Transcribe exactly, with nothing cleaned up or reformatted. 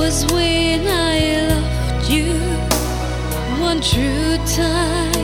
was when I loved you one true time.